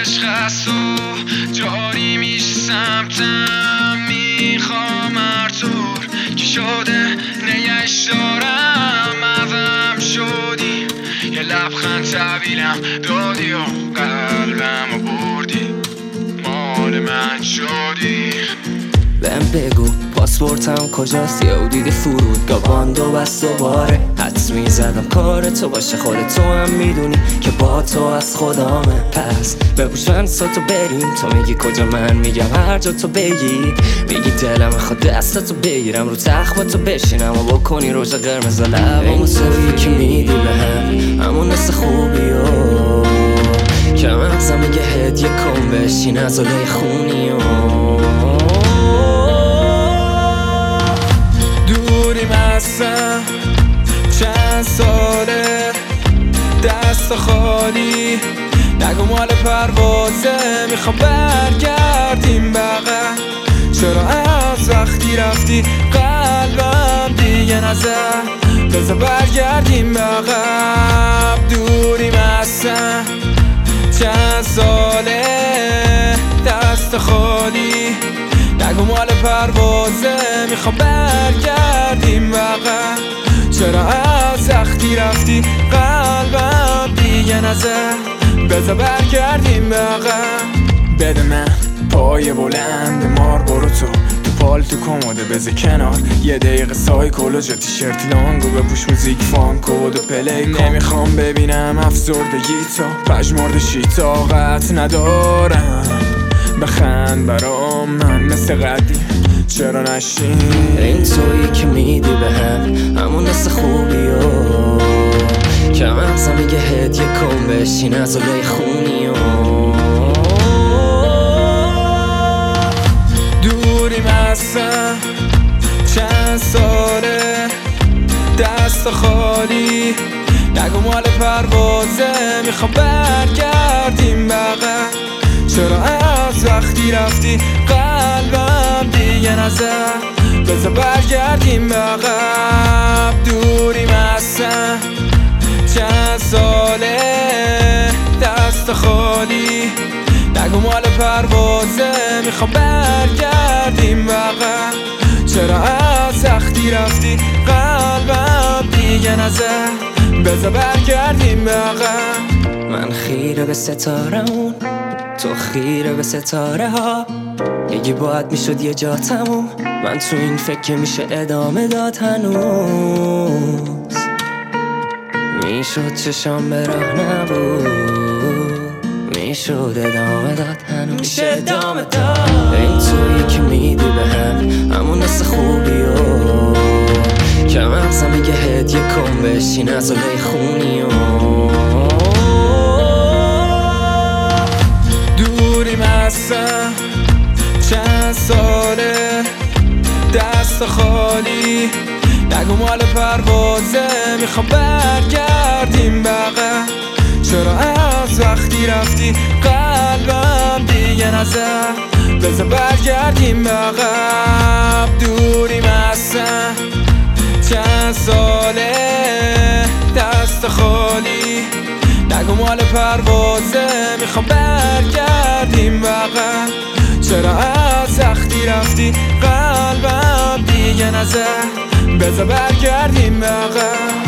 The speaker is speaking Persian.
عشق است و جاری میشه سمتم. میخوام هر طور که شده نگهش دارم. عوام شدی یه لبخند طویلم دادی و قلبم رو بردی، مال من شدی. بهم بگو پاسپورتم کجاست؟ یا دیدی فرودگاه باندو بس دوباره حدس میزدم کار تو باشه. خودت تو هم میدونی که با تو از خدامه. پس بپوش فنساتو بریم، تو میگی کجا من میگم هر جا تو بگی. میگی دلم میخواد دستتو بگیرم رو تخت با تو بشینم و بکنی روژ قرمز لبامو سویی که میدی بهم همون مثل خوبی و که مغزم میگه هدیه کن بشین از اولای خونی و دوریم هستم چند ساله دست خالی. نگو مال پروازه میخوام برگردیم بقیه. چرا از وقتی رفتی قلبم دیگه نزد؟ بذار برگردیم بقیه. دوریم هستم چند ساله دست خالی. نگو مال پروازه میخوام برگردیم بقیه. چرا از وقتی رفتی قلبم دیگه نزد؟ بذار برگردیم بقیه. بده من پای بلند مار برو تو پالتو کموده بذار کنار. یه دقیقه سایکل و جا تیشرت لانگو بپوش موزیک فانک و پلی کن. نمیخوام ببینم افسردگی تا پژمرده شی، طاقت ندارم. بخند برام من مثل قدیم چرا نشین؟ این تویی که میدی بهم همون مثل خوبی و که مغزم میگه هدیه کن بشین از اولای خونی و دوریم هستم چند ساله دست خالی. نگو مال پروازه میخوام برگردیم بقیه. چرا از وقتی رفتی قلبم دیگه نزد؟ بذار برگردیم بقیه. دوریم هستم چند ساله دست خالی. نگو مال پروازه میخوام برگردیم بقیه. چرا از وقتی رفتی قلبم دیگه نزد؟ بذار برگردیم بقیه. من خیره به ستارمون، تو خیره به ستاره ها. یکی باید میشد یه جا تموم، من تو این فکر میشه ادامه داد هنوز. میشد چشام به راه نبود، میشد ادامه داد هنوز، میشه ادامه داد. این تویی که میدی بهم همون مثل خوبی و که مغزم میگه هدیه کن بشین از اولای خونی و دوریم هستم چند ساله دست خالی. نگو مال پروازه میخوام برگردیم بقیه. چرا از وقتی رفتی قلبم دیگه نزد؟ بذار برگردیم بقیه. دوریم هستم چند ساله دست خالی. نگو مال پروازه میخوام برگردیم بقیه. چرا از وقتی رفتی قلبم دیگه نزد؟ بذار برگردیم بقیه.